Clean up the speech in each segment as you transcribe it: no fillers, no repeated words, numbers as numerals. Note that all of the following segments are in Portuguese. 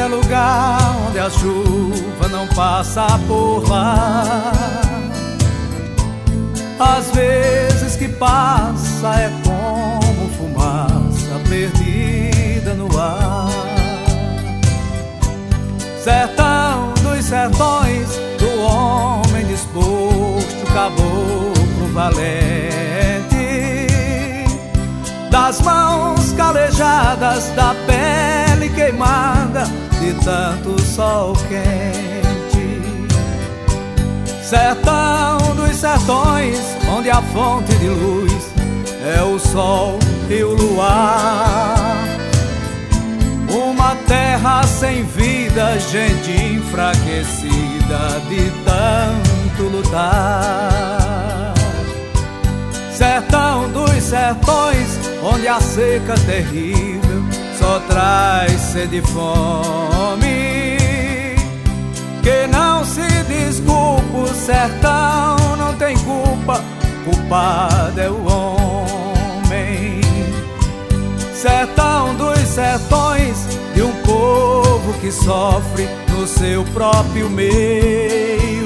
é lugar onde a chuva não passa por lá. Às vezes que passa é como fumaça perdida no ar. Sertão dos sertões, do homem disposto, caboclo valente, das mãos calejadas, da pele queimada de tanto sol quente. Sertão dos sertões, onde a fonte de luz é o sol e o luar. Uma terra sem vida, gente enfraquecida de tanto lutar. Sertão dos sertões, onde a seca terrível só traz sede e fome. Que não se desculpa, o sertão não tem culpa, culpado é o homem. Sertão dos sertões, de um povo que sofre no seu próprio meio.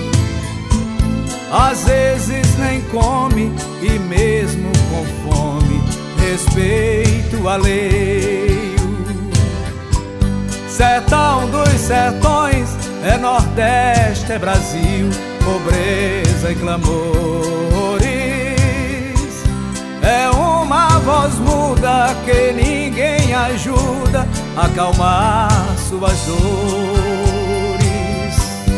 Às vezes nem come e mesmo com fome respeito alheio. Sertão dos sertões, é Nordeste, é Brasil, pobreza e clamores. É uma voz muda que ninguém ajuda a acalmar suas dores.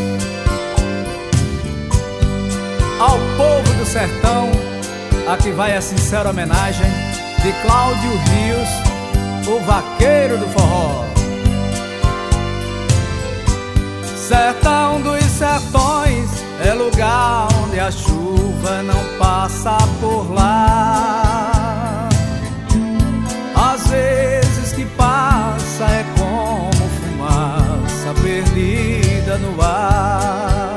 Ao povo do sertão, aqui vai a sincera homenagem de Cláudio Rios, o vaqueiro do forró. Sertão dos sertões, é lugar onde a chuva não passa por lá. Às vezes que passa é como fumaça perdida no ar.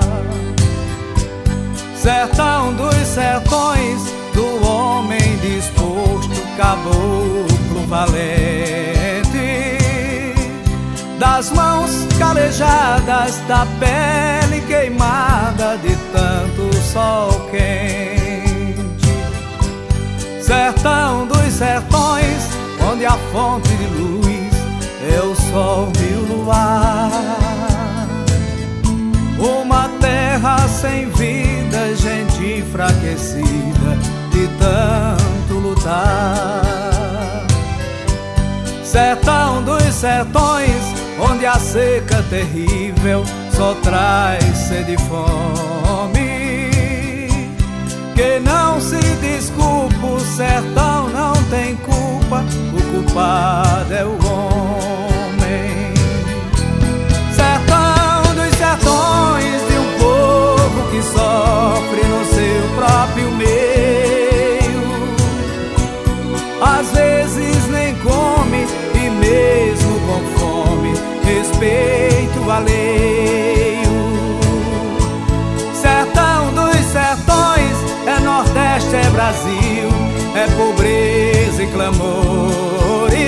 Sertão dos sertões, do homem disposto, caboclo valente, das mãos calejadas, da pele queimada de tanto sol quente. Sertão dos sertões, onde a fonte de luz é o sol e o luar. Uma terra sem vida, gente enfraquecida de tanto lutar. Sertão dos sertões, onde a seca terrível só traz sede e fome. Que não se desculpa, o sertão não tem culpa, o culpado é o homem. Sertão dos sertões, de um povo que sofre no seu próprio meio. Às vezes nem come e mesmo com fome respeito alheio. Sertão dos sertões, é Nordeste, é Brasil, é pobreza e clamores.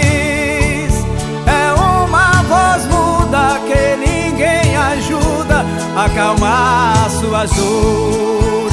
É uma voz muda que ninguém ajuda a acalmar suas dores.